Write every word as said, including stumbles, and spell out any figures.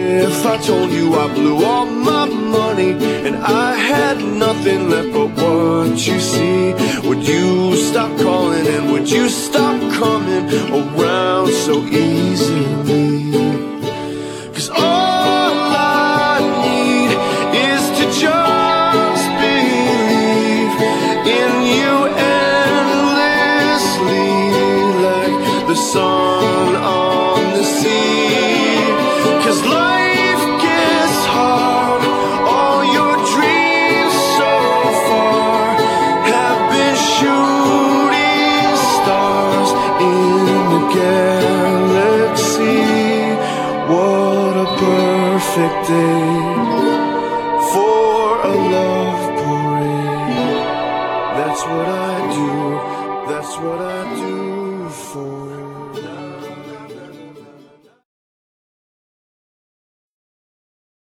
if I told you I blew all my money and I had nothing left but what you see? Would you stop calling and would you stop coming around so easily? 'Cause all I need is to just believe in you endlessly, like the sun on the sea. 'Cause life gets hard, all your dreams so far have been shooting stars in the galaxy. What a perfect day for a love parade. That's what I do, that's what I do.